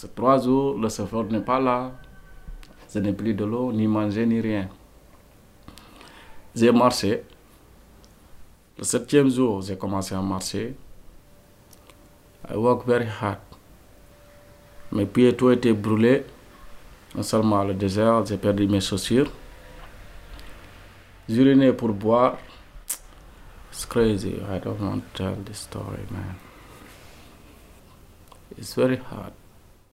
Ces 3 jours, le chauffeur n'est pas là. Je n'ai plus de l'eau, ni manger, ni rien. J'ai marché. Le 7e jour, j'ai commencé à marcher. I work very hard. Mes pieds tout étaient brûlés. Non seulement le désert, j'ai perdu mes chaussures. J'urinais pour boire. It's crazy. I don't want to tell this story, man. It's very hard.